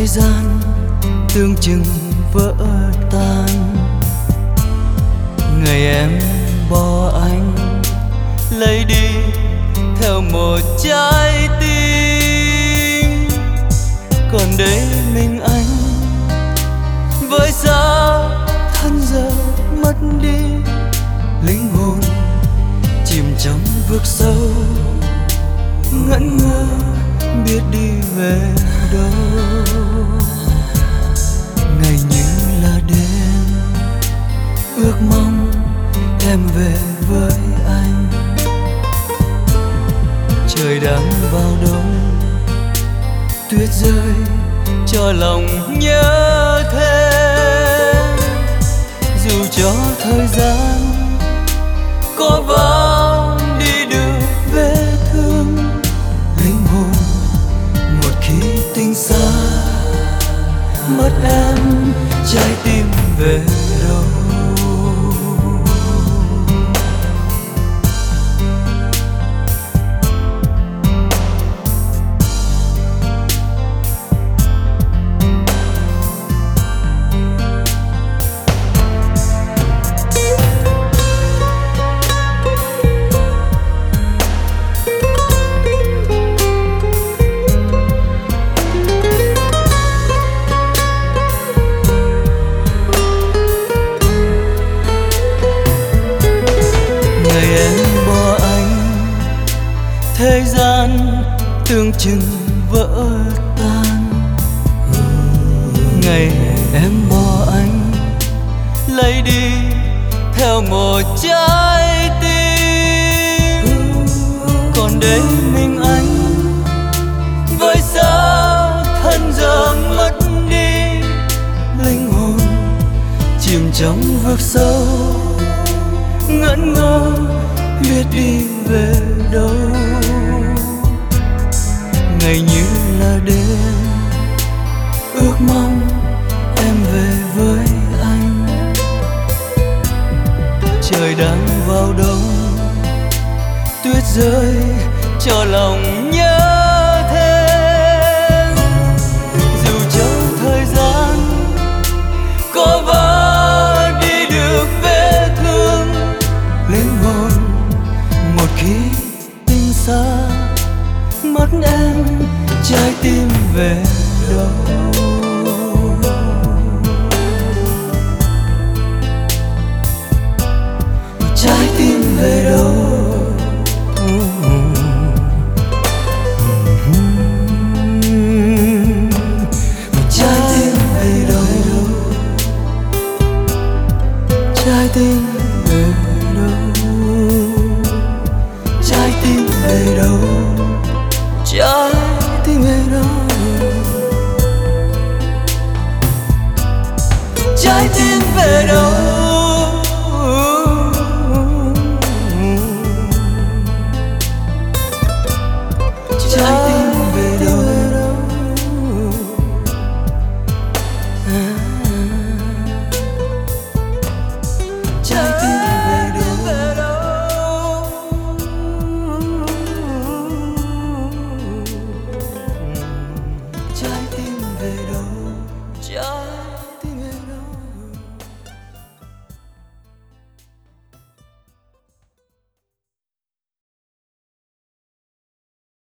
gian tương chừng vỡ tan. Ngày em bỏ anh lấy đi theo một trái tim, còn đây mình anh với giá thân giờ mất đi. Linh hồn chìm trong vực sâu, ngẩn ngơ biết đi về đâu. Ngày như là đêm ước mong em về với anh. Trời đang vào đông, tuyết rơi cho lòng nhớ thêm. Dù cho thời gian có vào đi được vết thương, linh hồn một khi tình xa mất em, trái tim về đâu. Thời gian tương chừng vỡ tan. Ngày em bỏ anh lấy đi theo một trái tim, còn đây mình anh với sao thân giờ mất đi. Linh hồn chìm trong vực sâu, ngẩn ngơ biết đi về đâu. Ngày như là đêm ước mong em về với anh. Trời đang vào đông, tuyết rơi cho lòng nhớ thêm. Dù cho thời gian có vỡ đi được vết thương, linh hồn một khi tình xa mất em, trái tim về đâu. Trái tim về đâu. Trái tim về đâu. Trái tim về đâu. Trái tim về đâu. Trái tim về đâu. Trái tim về đâu. Trái